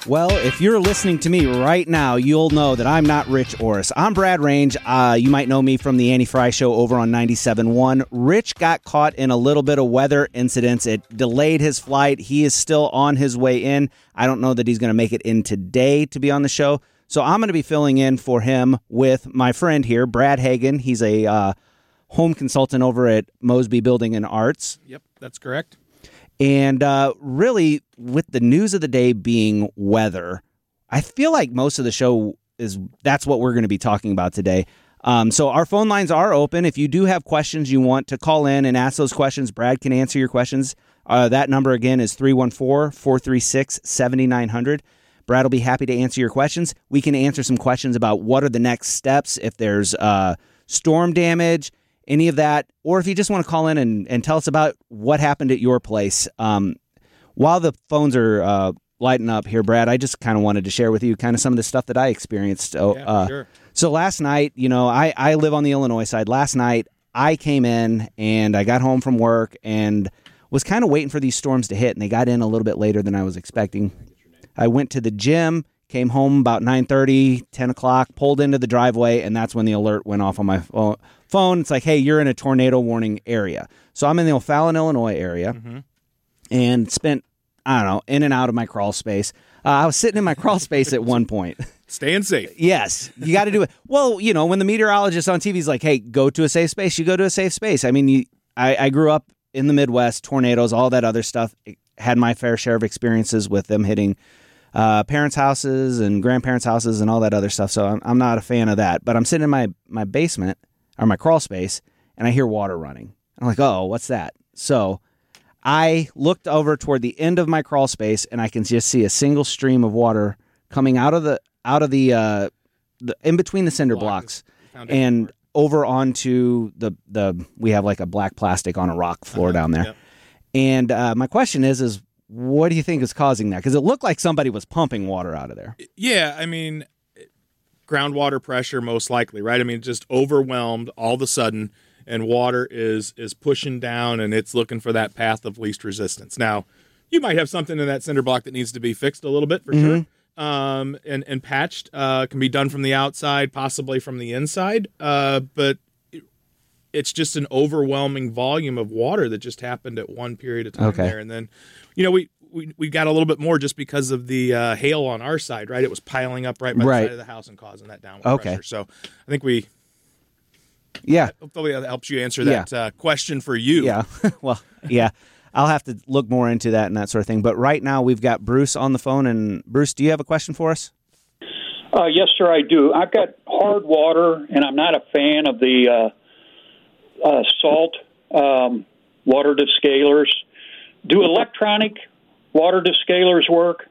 Well, if you're listening to me right now, you'll know that I'm not Rich Orris. I'm Brad Range. You might know me from the Annie Fry Show over on 97.1. Rich got caught in a little bit of weather incidents. It delayed his flight. He is still on his way in. I don't know that he's going to make it in today to be on the show. So I'm going to be filling in for him with my friend here, Brad Hagan. He's a home consultant over at Mosby Building and Arts. Yep, that's correct. And really, with the news of the day being weather, I feel like most of the show that's what we're going to be talking about today. So our phone lines are open. If you do have questions you want to call in and ask those questions, Brad can answer your questions. That number, again, is 314-436-7900. Brad will be happy to answer your questions. We can answer some questions about what are the next steps, if there's storm damage, any of that, or if you just want to call in and tell us about what happened at your place. While the phones are lighting up here, Brad, I just kind of wanted to share with you kind of some of the stuff that I experienced. Sure. So last night, I live on the Illinois side. Last night, I came in and I got home from work and was kind of waiting for these storms to hit, and they got in a little bit later than I was expecting. I went to the gym, came home about 9:30, 10 o'clock, pulled into the driveway, and that's when the alert went off on my phone. It's like, hey, you're in a tornado warning area. So I'm in the O'Fallon, Illinois area, and spent, in and out of my crawl space. I was sitting in my crawl space at one point. Staying safe. Yes, you got to do it. Well, when the meteorologist on TV is like, hey, go to a safe space, you go to a safe space. I mean, I grew up in the Midwest, tornadoes, all that other stuff. Had my fair share of experiences with them hitting parents' houses and grandparents' houses and all that other stuff. So I'm not a fan of that. But I'm sitting in my basement or my crawl space, and I hear water running. I'm like, oh, what's that? So I looked over toward the end of my crawl space, and I can just see a single stream of water coming out of the in between the cinder blocks and over onto the we have like a black plastic on a rock floor down there. Yep. And my question is what do you think is causing that? Because it looked like somebody was pumping water out of there. Yeah, I mean, groundwater pressure most likely, right? I mean, just overwhelmed all of a sudden, and water is pushing down, and it's looking for that path of least resistance. Now, you might have something in that cinder block that needs to be fixed a little bit for sure, and patched. Can be done from the outside, possibly from the inside, but it's just an overwhelming volume of water that just happened at one period of time there. And then, we got a little bit more just because of the hail on our side, right? It was piling up right by the side of the house and causing that downward pressure. So I think hopefully that helps you answer that question for you. Yeah. Well, yeah. I'll have to look more into that and that sort of thing. But right now we've got Bruce on the phone. And Bruce, do you have a question for us? Yes, sir, I do. I've got hard water, and I'm not a fan of the salt water descalers. Do electronic water descalers work?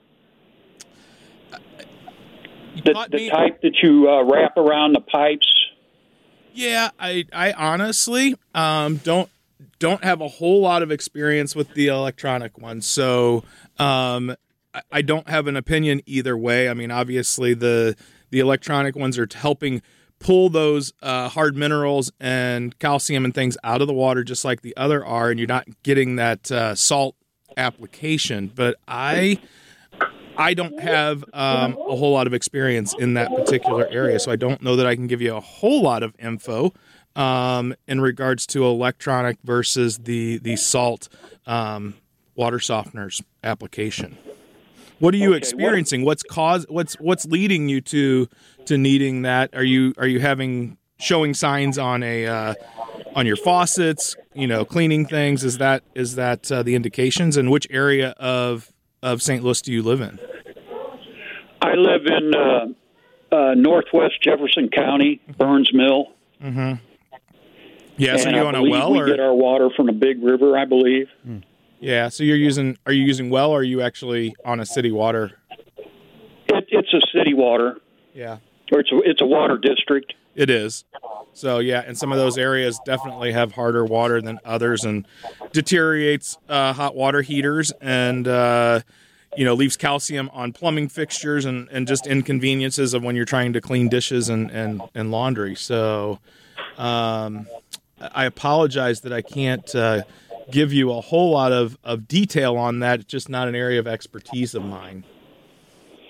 The type that you wrap around the pipes? Yeah, I honestly don't have a whole lot of experience with the electronic ones, so I don't have an opinion either way. I mean, obviously the electronic ones are helping pull those hard minerals and calcium and things out of the water just like the other are, and you're not getting that salt application. But I don't have a whole lot of experience in that particular area, so I don't know that I can give you a whole lot of info in regards to electronic versus the salt water softeners application. What are you experiencing? What's leading you to needing that? Are you showing signs on on your faucets? Cleaning things. Is that the indications? And which area of St. Louis do you live in? I live in northwest Jefferson County, Burns Mill. Mm-hmm. Yeah, so you're on a well, we get our water from a big river, I believe. Yeah, so are you using well, or are you actually on a city water? It's a city water. Yeah. Or it's a water district. It is. So, yeah, and some of those areas definitely have harder water than others and deteriorates hot water heaters and, leaves calcium on plumbing fixtures and just inconveniences of when you're trying to clean dishes and laundry. So I apologize that I can't give you a whole lot of detail on that. It's just not an area of expertise of mine.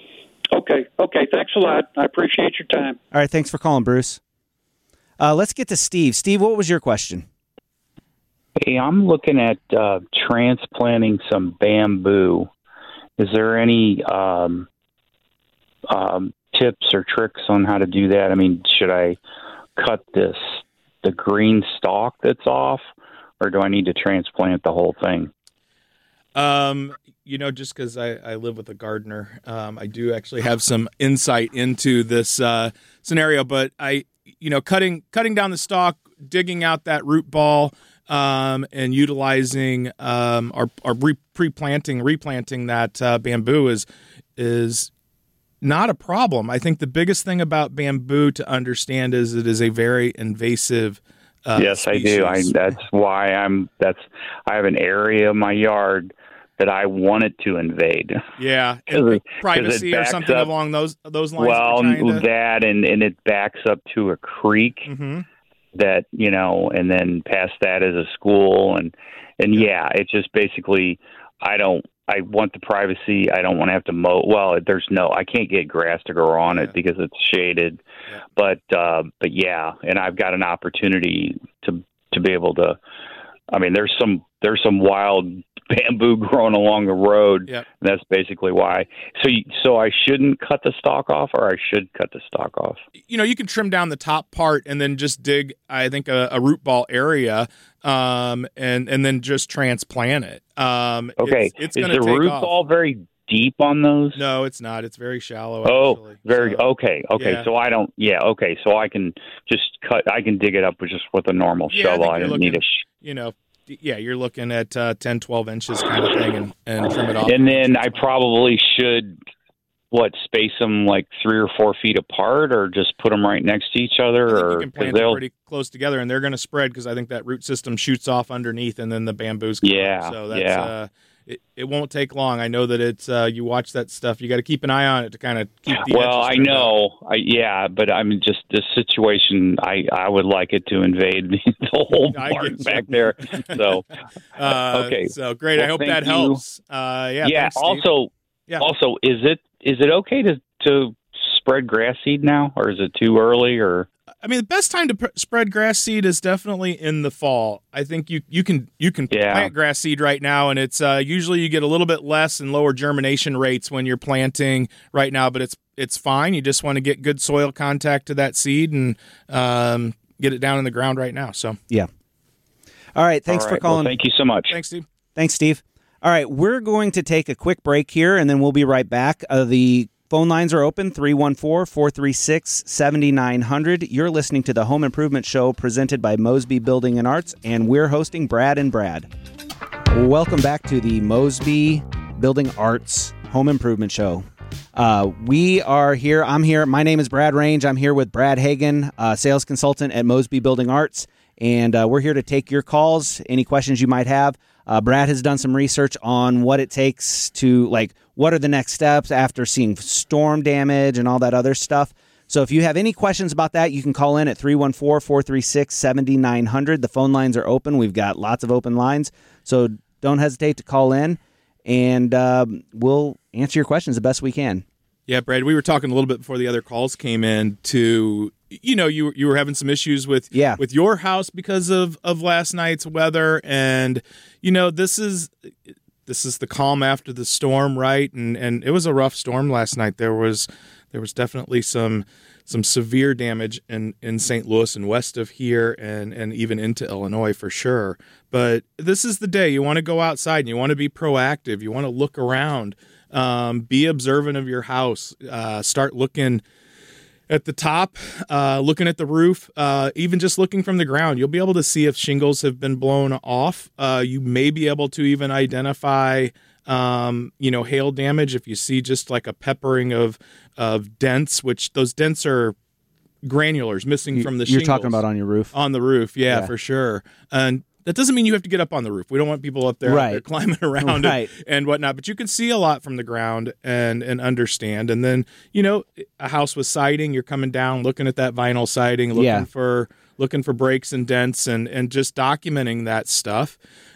Okay. Thanks a lot. I appreciate your time. All right. Thanks for calling, Bruce. Let's get to Steve. Steve, what was your question? Hey, I'm looking at transplanting some bamboo. Is there any tips or tricks on how to do that? I mean, should I cut the green stalk that's off, or do I need to transplant the whole thing? Just because I live with a gardener, I do actually have some insight into this scenario. But cutting down the stalk, digging out that root ball, and utilizing replanting that bamboo is not a problem. I think the biggest thing about bamboo to understand is it is a very invasive. Yes, species. I do. That's why I have an area of my yard that I wanted to invade. Yeah, and privacy or something along those lines. Well, that and it backs up to a creek that, and then past that is a school and it's just basically I want the privacy. I don't want to have to mow. Well, I can't get grass to grow on it because it's shaded. Yeah. But yeah, and I've got an opportunity to be able to. I mean, there's some wild bamboo growing along the road. Yep. And that's basically why. So I shouldn't cut the stalk off, or I should cut the stalk off. You can trim down the top part and then just dig, I think, a root ball area, and then just transplant it. Okay. It's is going to the take root off. ball very deep on those? No, it's not. It's very shallow. Oh, actually. very okay. Yeah. So I don't. Yeah. Okay. So I can just cut. I can dig it up with a normal shovel. I don't need a. You're looking at 10, 12 inches kind of thing and trim it off. And then I probably should, space them like 3 or 4 feet apart, or just put them right next to each other? I think you can plant them pretty close together, and they're going to spread because I think that root system shoots off underneath, and then the bamboo's come up. So that's, it won't take long. I know that it's you watch that stuff. You got to keep an eye on it to kind of keep the edges I know. But I mean, just this situation, I would like it to invade the whole part back there. So, okay. So great. Well, I hope that helps. Yeah. Thanks, Also, is it okay to spread grass seed now, or is it too early? Or I mean, the best time to spread grass seed is definitely in the fall. I think you can plant grass seed right now, and it's usually you get a little bit less and lower germination rates when you're planting right now, but it's fine. You just want to get good soil contact to that seed and get it down in the ground right now. So yeah. All right. Thanks for calling. Well, thank you so much. Thanks, Steve. Thanks, Steve. All right, we're going to take a quick break here, and then we'll be right back. The phone lines are open, 314-436-7900. You're listening to the Home Improvement Show presented by Mosby Building and Arts, and we're hosting Brad and Brad. Welcome back to the Mosby Building Arts Home Improvement Show. We are here. I'm here. My name is Brad Range. I'm here with Brad Hagan, sales consultant at Mosby Building Arts, and we're here to take your calls, any questions you might have. Brad has done some research on what it takes to, what are the next steps after seeing storm damage and all that other stuff. So if you have any questions about that, you can call in at 314-436-7900. The phone lines are open. We've got lots of open lines. So don't hesitate to call in, and we'll answer your questions the best we can. Yeah, Brad, we were talking a little bit before the other calls came in to, you were having some issues with your house because of last night's weather. And, this is the calm after the storm, right? And it was a rough storm last night. There was definitely some severe damage in St. Louis and west of here and even into Illinois for sure. But this is the day you want to go outside and you want to be proactive. You want to look around. Be observant of your house. Start looking at the top, looking at the roof, even just looking from the ground. You'll be able to see if shingles have been blown off. You may be able to even identify, hail damage if you see just like a peppering of dents, which those dents are granulars missing from the shingles. You're talking about on your roof? On the roof, yeah, for sure. And that doesn't mean you have to get up on the roof. We don't want people up there, climbing around and whatnot. But you can see a lot from the ground and understand. And then, a house with siding, you're coming down, looking at that vinyl siding, looking looking for breaks and dents and just documenting that stuff.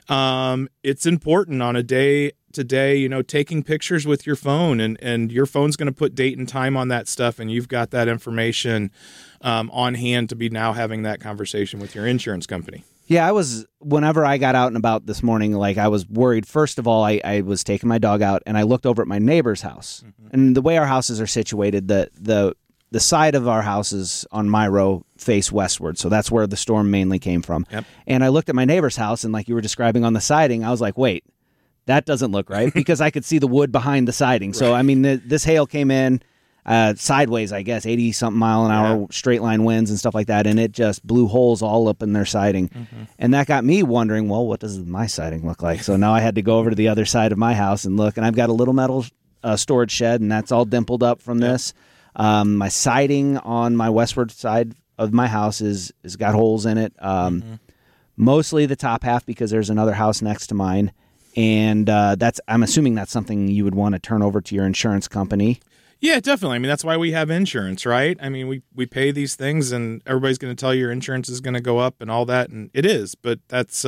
It's important on a day today, taking pictures with your phone and your phone's going to put date and time on that stuff. And you've got that information on hand to be now having that conversation with your insurance company. Yeah, whenever I got out and about this morning, like I was worried. First of all, I was taking my dog out and I looked over at my neighbor's house. Mm-hmm. And the way our houses are situated, the side of our houses on my row face westward. So that's where the storm mainly came from. Yep. And I looked at my neighbor's house and like you were describing on the siding, I was like, wait, that doesn't look right because I could see the wood behind the siding. Right. So, I mean, this hail came in sideways, I guess, 80-something mile an hour straight line winds and stuff like that, and it just blew holes all up in their siding. Mm-hmm. And that got me wondering, well, what does my siding look like? So now I had to go over to the other side of my house and look, and I've got a little metal storage shed, and that's all dimpled up from this. My siding on my westward side of my house is got holes in it, mostly the top half because there's another house next to mine. And I'm assuming that's something you would want to turn over to your insurance company. Yeah, definitely. I mean, that's why we have insurance, right? I mean, we pay these things, and everybody's going to tell you your insurance is going to go up and all that, and it is. But that's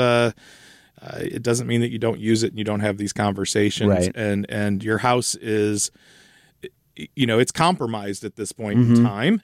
it doesn't mean that you don't use it and you don't have these conversations. Right. And your house is, it's compromised at this point in time.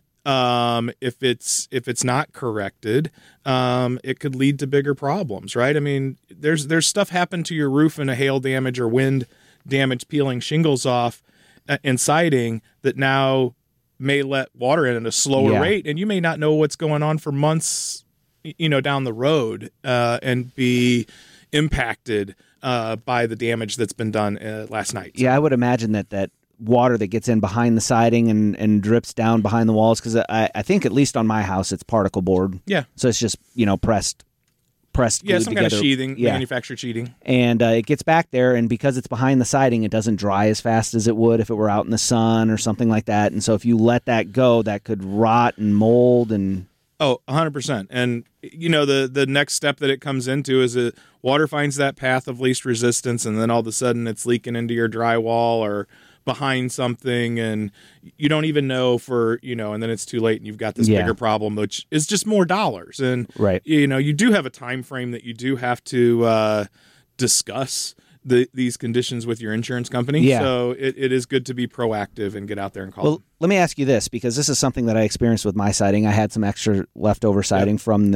If it's not corrected, it could lead to bigger problems, right? I mean, there's stuff happened to your roof in a hail damage or wind damage, peeling shingles off and siding that now may let water in at a slower rate, and you may not know what's going on for months, down the road, and be impacted by the damage that's been done last night. Yeah, I would imagine that water that gets in behind the siding and drips down behind the walls, because I think at least on my house it's particle board. Yeah. So it's just, pressed some together. Kind of sheathing, manufactured sheathing. And it gets back there, and because it's behind the siding, it doesn't dry as fast as it would if it were out in the sun or something like that. And so if you let that go, that could rot and mold and... Oh, 100%. And, the next step that it comes into is that water finds that path of least resistance, and then all of a sudden it's leaking into your drywall or behind something, and you don't even know and then it's too late and you've got this bigger problem, which is just more dollars. And, you do have a time frame that you do have to discuss these conditions with your insurance company. Yeah. So it is good to be proactive and get out there and call them. Let me ask you this, because this is something that I experienced with my siding. I had some extra leftover siding from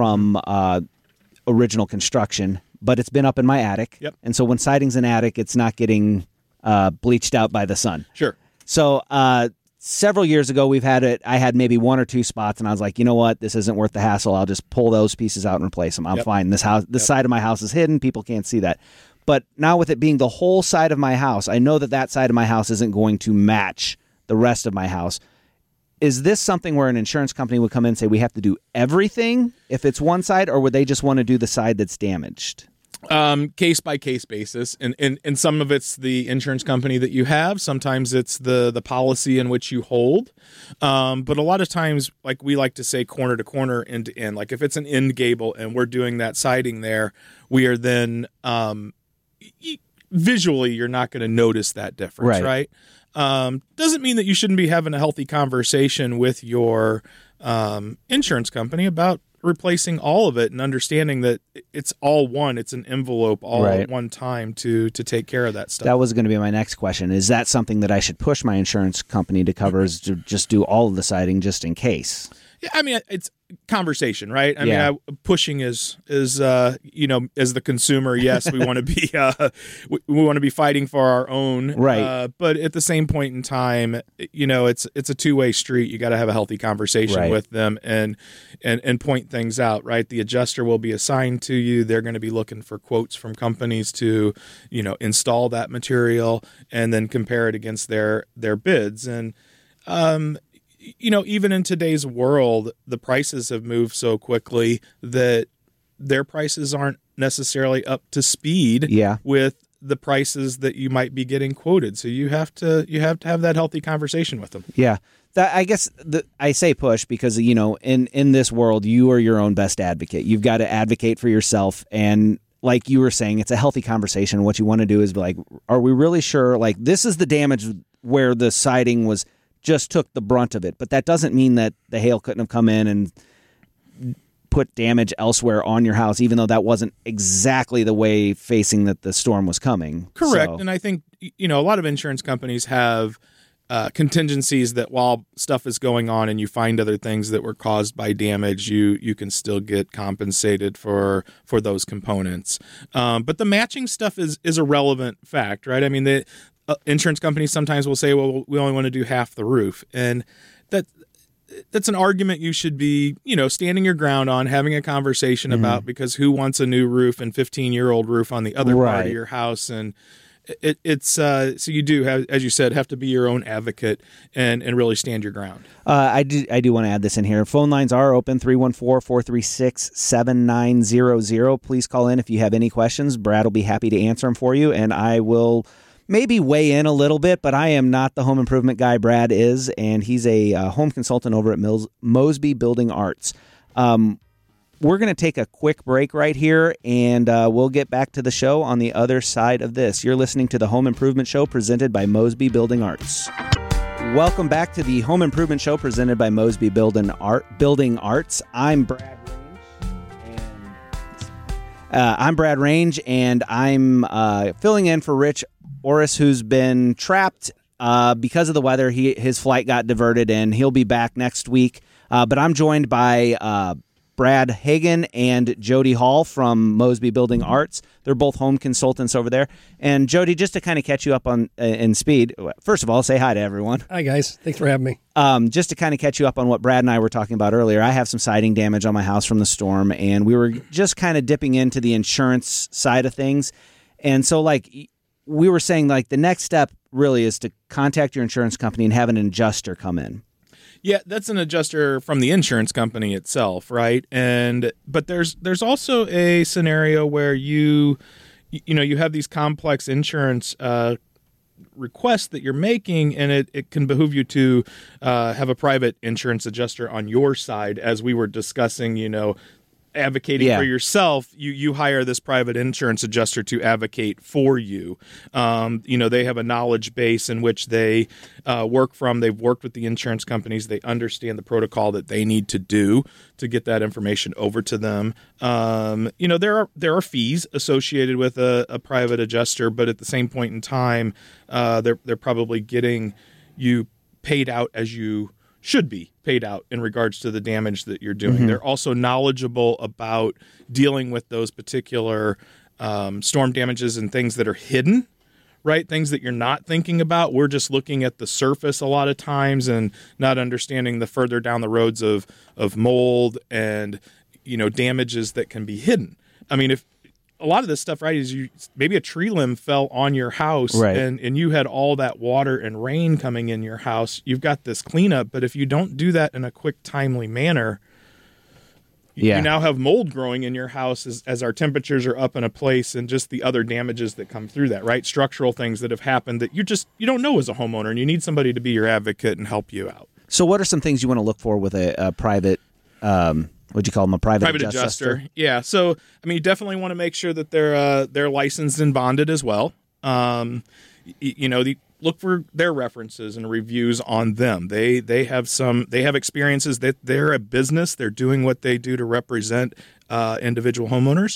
original construction, but it's been up in my attic. Yep. And so when siding's in attic, it's not getting bleached out by the sun. Sure. So several years ago, I had maybe one or two spots, and I was like, you know what, this isn't worth the hassle. I'll just pull those pieces out and replace them. I'm fine. This side of my house is hidden. People can't see that. But now with it being the whole side of my house, I know that side of my house isn't going to match the rest of my house. Is this something where an insurance company would come in and say, we have to do everything if it's one side, or would they just want to do the side that's damaged? Case by case basis, and some of it's the insurance company that you have. Sometimes it's the policy in which you hold. But a lot of times, like we like to say, corner to corner, end to end. Like if it's an end gable and we're doing that siding there, we are then visually you're not going to notice that difference, right? Doesn't mean that you shouldn't be having a healthy conversation with your insurance company about replacing all of it and understanding that it's all one. It's an envelope all at one time to take care of that stuff. That was going to be my next question. Is that something that I should push my insurance company to cover, is to just do all of the siding just in case? Yeah, I mean, it's conversation, right? I mean, pushing is as the consumer, yes, we want to be we want to be fighting for our own, right? But at the same point in time, it's a two-way street. You got to have a healthy conversation with them and point things out, right? The adjuster will be assigned to you. They're going to be looking for quotes from companies to install that material and then compare it against their bids. And even in today's world, the prices have moved so quickly that their prices aren't necessarily up to speed with the prices that you might be getting quoted. So you have to have that healthy conversation with them. Yeah. I guess I say push because, in this world, you are your own best advocate. You've got to advocate for yourself. And like you were saying, it's a healthy conversation. What you want to do is be like, are we really sure? Like, this is the damage where the siding just took the brunt of it. But that doesn't mean that the hail couldn't have come in and put damage elsewhere on your house, even though that wasn't exactly the way facing that the storm was coming. Correct. So, And I think, a lot of insurance companies have contingencies that while stuff is going on and you find other things that were caused by damage, you can still get compensated for those components. But the matching stuff is a relevant fact, right? I mean, the insurance companies sometimes will say, well, we only want to do half the roof. And that's an argument you should be, standing your ground on, having a conversation about, because who wants a new roof and 15-year-old roof on the other part of your house? And it's so you do have, as you said, have to be your own advocate and really stand your ground. I do want to add this in here. Phone lines are open, 314-436-7900. Please call in if you have any questions. Brad will be happy to answer them for you, and I will maybe weigh in a little bit, but I am not the home improvement guy. Brad is, and he's a home consultant over at Mosby Building Arts. We're going to take a quick break right here, and we'll get back to the show on the other side of this. You're listening to the Home Improvement Show presented by Mosby Building Arts. Welcome back to the Home Improvement Show presented by Mosby Building Arts. I'm Brad Range, and I'm filling in for Rich Orris, who's been trapped because of the weather. His flight got diverted, and he'll be back next week. But I'm joined by Brad Hagan and Jody Hall from Mosby Building Arts. They're both home consultants over there. And Jody, just to kind of catch you up on in speed, first of all, say hi to everyone. Hi, guys. Thanks for having me. Just to kind of catch you up on what Brad and I were talking about earlier, I have some siding damage on my house from the storm, and we were just kind of dipping into the insurance side of things. And so, we were saying, the next step really is to contact your insurance company and have an adjuster come in. Yeah, that's an adjuster from the insurance company itself, right? But there's also a scenario where you have these complex insurance requests that you're making, and it can behoove you to have a private insurance adjuster on your side, as we were discussing, advocating for yourself. You hire this private insurance adjuster to advocate for you. They have a knowledge base in which they work from. They've worked with the insurance companies. They understand the protocol that they need to do to get that information over to them. There are fees associated with a private adjuster, but at the same point in time, they're probably getting you paid out as you should be paid out in regards to the damage that you're doing. Mm-hmm. They're also knowledgeable about dealing with those particular storm damages and things that are hidden, right? Things that you're not thinking about. We're just looking at the surface a lot of times and not understanding the further down the roads of mold and, damages that can be hidden. I mean, if a lot of this stuff, right, is maybe a tree limb fell on your house, right, and you had all that water and rain coming in your house. You've got this cleanup, but if you don't do that in a quick, timely manner, you now have mold growing in your house as our temperatures are up in a place, and just the other damages that come through that, right? Structural things that have happened that you don't know as a homeowner, and you need somebody to be your advocate and help you out. So what are some things you want to look for with a private what'd you call them? A private adjuster? Yeah. So, you definitely want to make sure that they're licensed and bonded as well. Look for their references and reviews on them. They have experiences that they're a business. They're doing what they do to represent individual homeowners.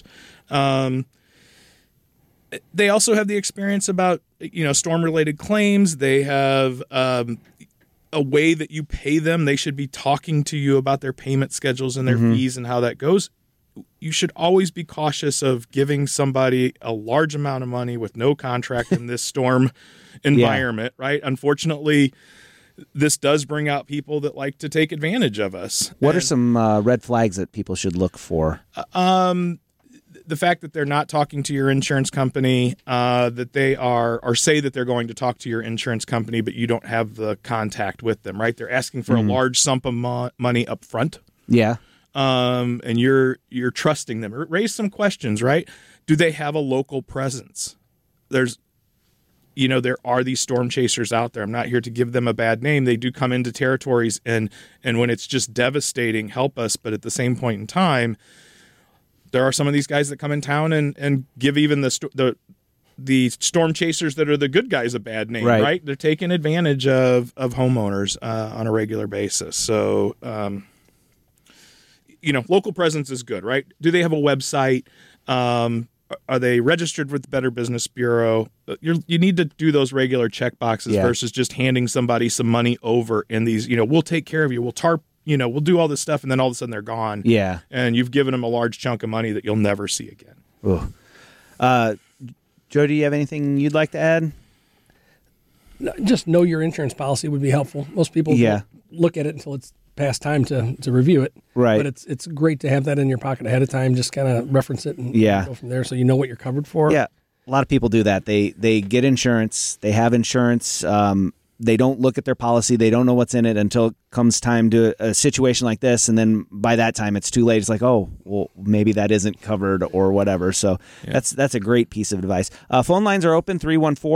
They also have the experience about, storm-related claims. They have a way that you pay them. They should be talking to you about their payment schedules and their fees and how that goes. You should always be cautious of giving somebody a large amount of money with no contract in this storm environment, right? Unfortunately, this does bring out people that like to take advantage of us. What are some red flags that people should look for? The fact that they're not talking to your insurance company, that they are, or say that they're going to talk to your insurance company, but you don't have the contact with them, right? They're asking for a large sum of money up front. Yeah. And you're trusting them. Raise some questions, right? Do they have a local presence? There are these storm chasers out there. I'm not here to give them a bad name. They do come into territories, and when it's just devastating, help us. But at the same point in time, there are some of these guys that come in town and give even the storm chasers that are the good guys a bad name, right? They're taking advantage of homeowners on a regular basis. So, local presence is good, right? Do they have a website? Are they registered with the Better Business Bureau? You need to do those regular check boxes versus just handing somebody some money over in these, we'll take care of you. We'll tarp, we'll do all this stuff. And then all of a sudden they're gone. Yeah. And you've given them a large chunk of money that you'll never see again. Ooh. Joe, do you have anything you'd like to add? No, just know your insurance policy would be helpful. Most people don't look at it until it's past time to review it. Right. But it's great to have that in your pocket ahead of time. Just kind of reference it and go from there so you know what you're covered for. Yeah. A lot of people do that. They get insurance. They have insurance. They don't look at their policy. They don't know what's in it until it comes time to a situation like this. And then by that time, it's too late. It's like, oh, well, maybe that isn't covered or whatever. So that's a great piece of advice. Phone lines are open,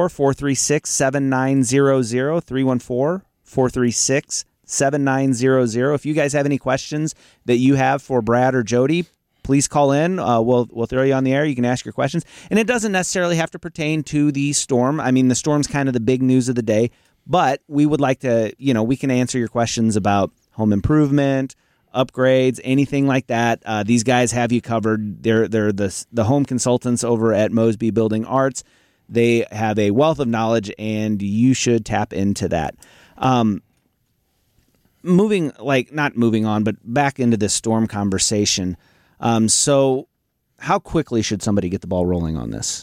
314-436-7900, 314-436-7900. If you guys have any questions that you have for Brad or Jody, please call in. We'll throw you on the air. You can ask your questions. And it doesn't necessarily have to pertain to the storm. I mean, the storm's kind of the big news of the day. But we would like to, we can answer your questions about home improvement, upgrades, anything like that. These guys have you covered. They're the home consultants over at Mosby Building Arts. They have a wealth of knowledge, and you should tap into that. Not moving on, but back into this storm conversation. So how quickly should somebody get the ball rolling on this?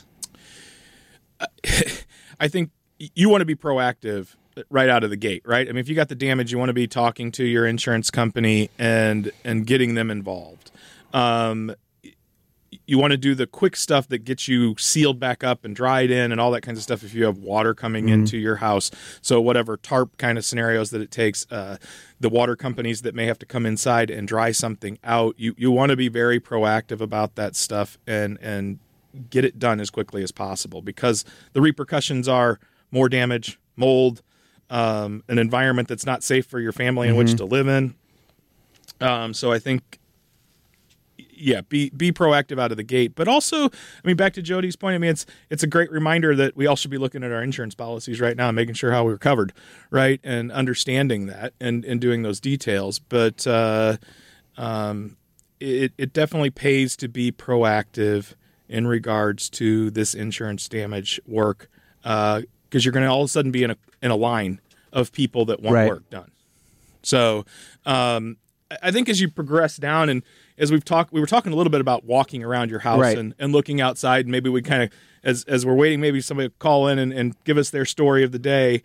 I think you want to be proactive right out of the gate, right? I mean, if you got the damage, you want to be talking to your insurance company and getting them involved. You want to do the quick stuff that gets you sealed back up and dried in and all that kinds of stuff if you have water coming into your house. So whatever tarp kind of scenarios that it takes, the water companies that may have to come inside and dry something out, you want to be very proactive about that stuff and get it done as quickly as possible, because the repercussions are more damage, mold, an environment that's not safe for your family in which to live in. So I think, be proactive out of the gate. But also, I mean, back to Jody's point, I mean, it's a great reminder that we all should be looking at our insurance policies right now and making sure how we're covered, right? And understanding that and doing those details. But it definitely pays to be proactive in regards to this insurance damage work, because you're going to all of a sudden be in a line of people that want work done. So I think as you progress down, and as we were talking a little bit about walking around your house and looking outside, and maybe we kind of, as we're waiting, maybe somebody will call in and give us their story of the day,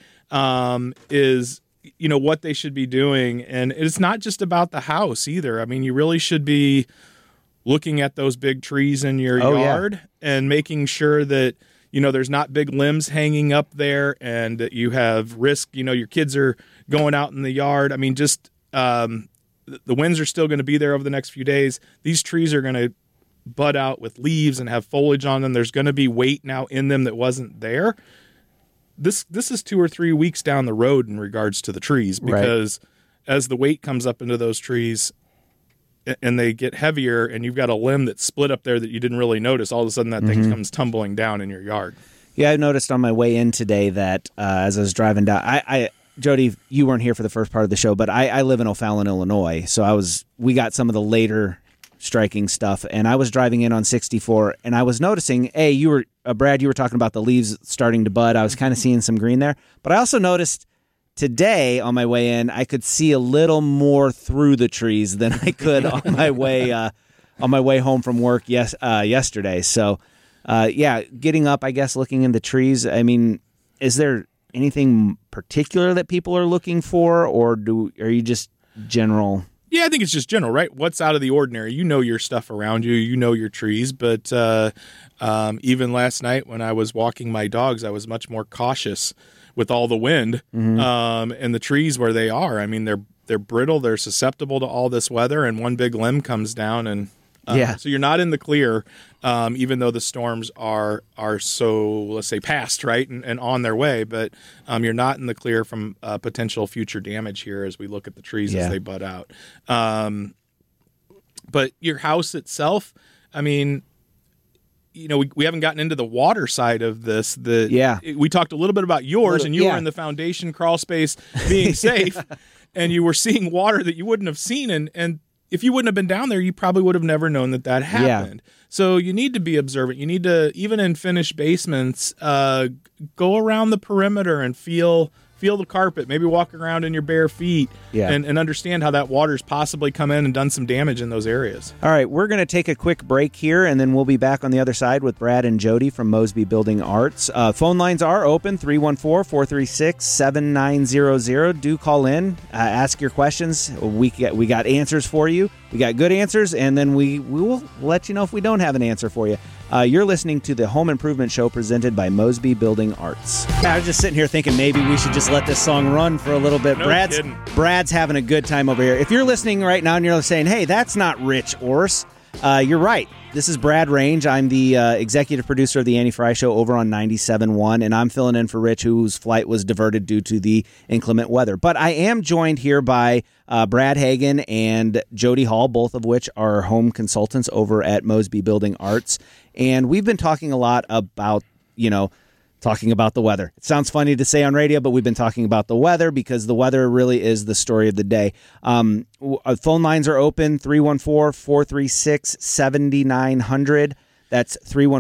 is what they should be doing. And it's not just about the house either. I mean, you really should be looking at those big trees in your yard and making sure that, there's not big limbs hanging up there and that you have risk, your kids are going out in the yard. I mean, just the winds are still going to be there over the next few days. These trees are going to bud out with leaves and have foliage on them. There's going to be weight now in them that wasn't there. This is 2 or 3 weeks down the road in regards to the trees, because as the weight comes up into those trees and they get heavier and you've got a limb that's split up there that you didn't really notice, all of a sudden that thing comes tumbling down in your yard. Yeah, I noticed on my way in today that as I was driving down, Jody, you weren't here for the first part of the show, but I live in O'Fallon, Illinois, so we got some of the later striking stuff, and I was driving in on 64, and I was noticing, Brad, you were talking about the leaves starting to bud. I was kind of seeing some green there, but I also noticed today on my way in, I could see a little more through the trees than I could on my way home from work yesterday. So, getting up, I guess, looking in the trees. I mean, is there anything particular that people are looking for, or are you just general? Yeah, I think it's just general, right? What's out of the ordinary? You know your stuff around you. You know your trees. But even last night when I was walking my dogs, I was much more cautious with all the wind and the trees where they are. I mean, they're brittle. They're susceptible to all this weather, and one big limb comes down, and so you're not in the clear, even though the storms are so, let's say, past, right, and on their way. But you're not in the clear from potential future damage here as we look at the trees as they bud out. But your house itself, I mean, we haven't gotten into the water side of this. We talked a little bit about yours, and you were in the foundation crawl space being safe, and you were seeing water that you wouldn't have seen, and if you wouldn't have been down there, you probably would have never known that happened. Yeah. So you need to be observant. You need to, even in finished basements, go around the perimeter and feel the carpet, maybe walk around in your bare feet, and understand how that water's possibly come in and done some damage in those areas. All right, we're going to take a quick break here, and then we'll be back on the other side with Brad and Jody from Mosby Building Arts. Phone lines are open, 314-436-7900. Do call in, ask your questions. We got answers for you. We got good answers, and then we will let you know if we don't have an answer for you. You're listening to the Home Improvement Show presented by Mosby Building Arts. I was just sitting here thinking maybe we should just let this song run for a little bit. No kidding. Brad's having a good time over here. If you're listening right now and you're saying, hey, that's not Rich Orse, you're right. This is Brad Range. I'm the executive producer of the Annie Fry Show over on 97.1, and I'm filling in for Rich, whose flight was diverted due to the inclement weather. But I am joined here by Brad Hagan and Jody Hall, both of which are home consultants over at Mosby Building Arts. And we've been talking a lot about, talking about the weather. It sounds funny to say on radio, but we've been talking about the weather because the weather really is the story of the day. Phone lines are open, 314-436-7900. That's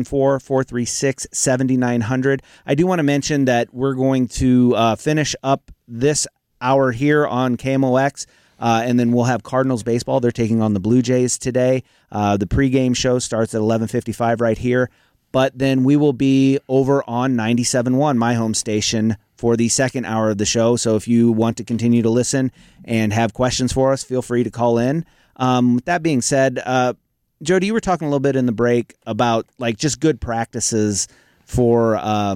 314-436-7900. I do want to mention that we're going to finish up this hour here on KMOX, and then we'll have Cardinals baseball. They're taking on the Blue Jays today. The pregame show starts at 11:55 right here. But then we will be over on 97.1, my home station, for the second hour of the show. So if you want to continue to listen and have questions for us, feel free to call in. With that being said, Jody, you were talking a little bit in the break about just good practices for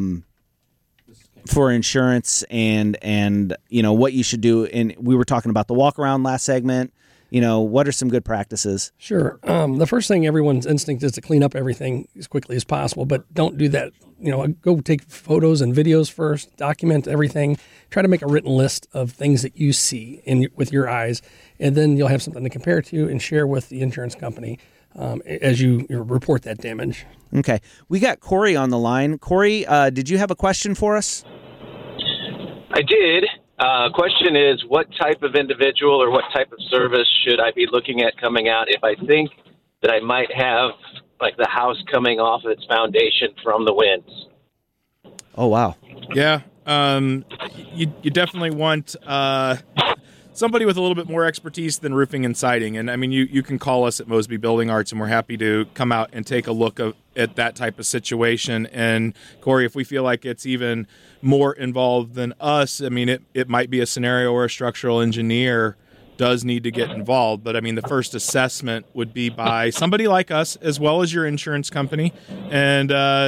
insurance and what you should do. And we were talking about the walk around last segment. What are some good practices? Sure. The first thing, everyone's instinct is to clean up everything as quickly as possible, but don't do that. Go take photos and videos first, document everything, try to make a written list of things that you see with your eyes, and then you'll have something to compare to and share with the insurance company as you report that damage. Okay. We got Corey on the line. Corey, did you have a question for us? I did. Question is, what type of individual or what type of service should I be looking at coming out if I think that I might have the house coming off of its foundation from the winds? Oh, wow. Yeah. You definitely want somebody with a little bit more expertise than roofing and siding. And I mean, you can call us at Mosby Building Arts, and we're happy to come out and take a look at that type of situation. And Corey, if we feel like it's even more involved than us, I mean, it might be a scenario where a structural engineer does need to get involved. But I mean, the first assessment would be by somebody like us, as well as your insurance company. And,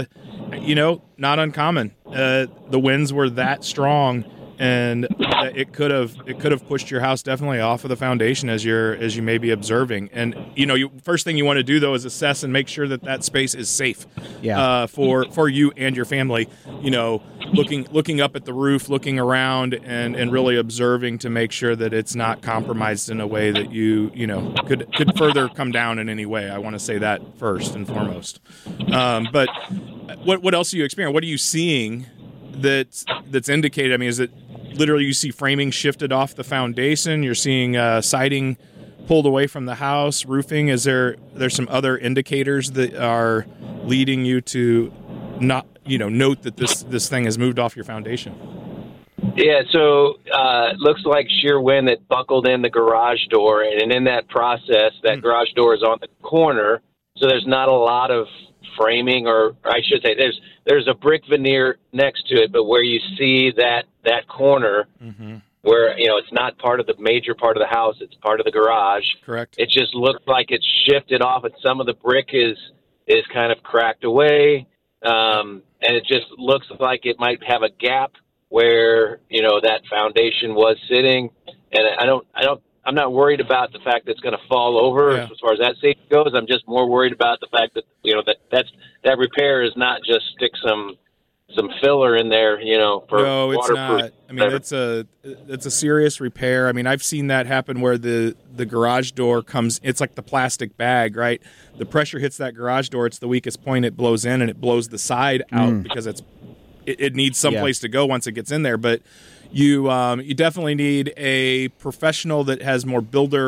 not uncommon. The winds were that strong, and it could have pushed your house definitely off of the foundation as you may be observing. And first thing you want to do though is assess and make sure that space is safe. Yeah. For you and your family. Looking up at the roof, looking around, and really observing to make sure that it's not compromised in a way that you could further come down in any way. I want to say that first and foremost. But what else are you experiencing? What are you seeing that's indicated? I mean, is it literally you see framing shifted off the foundation? You're seeing siding pulled away from the house, roofing? There's some other indicators that are leading you to not note that this thing has moved off your foundation? Yeah, so looks like sheer wind that buckled in the garage door, and in that process, that garage door is on the corner, so there's not a lot of framing, or I should say there's a brick veneer next to it, but where you see that corner, where it's not part of the major part of the house, it's part of the garage. Correct. It just looks like it's shifted off, and some of the brick is kind of cracked away, and it just looks like it might have a gap where that foundation was sitting. And I'm not worried about the fact that it's going to fall over as far as that safety goes. I'm just more worried about the fact that that repair is not just stick some filler in there, for no, it's waterproof. not. I mean, it's a serious repair. I mean, I've seen that happen where the garage door comes. It's like the plastic bag, right? The pressure hits that garage door. It's the weakest point. It blows in, and it blows the side out because it needs some place to go once it gets in there. But you definitely need a professional that has more builder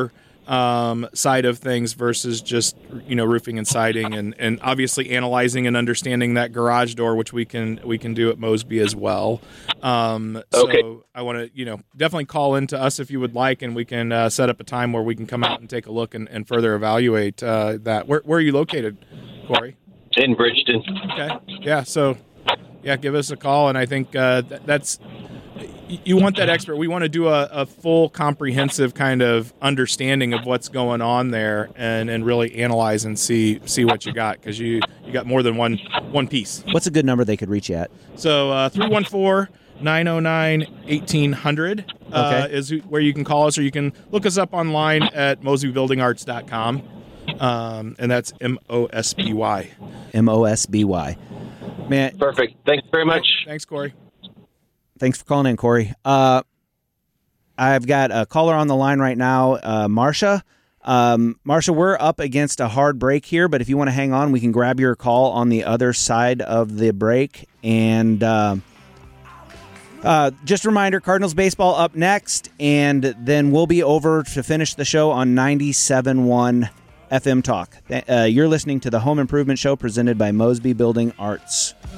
side of things versus just, roofing and siding, and obviously analyzing and understanding that garage door, which we can do at Mosby as well. Okay. So I want to, definitely call into us if you would like, and we can set up a time where we can come out and take a look and further evaluate that. Where are you located, Corey? In Bridgeton. Okay. Yeah. So, give us a call, and I think that's. You want that expert. We want to do a full, comprehensive kind of understanding of what's going on there, and really analyze and see what you got, because you got more than one piece. What's a good number they could reach you at? So 314-909-1800 is where you can call us, or you can look us up online at mosbybuildingarts.com, and that's MOSBY. MOSBY. Man, Perfect. Thanks very much. Thanks, Corey. thanks for calling in, Corey. I've got a caller on the line right now, Marsha. Marsha, we're up against a hard break here, but if you want to hang on, we can grab your call on the other side of the break. And just a reminder, Cardinals baseball up next, and then we'll be over to finish the show on 97.1 FM Talk. You're listening to the Home Improvement Show presented by Mosby Building Arts.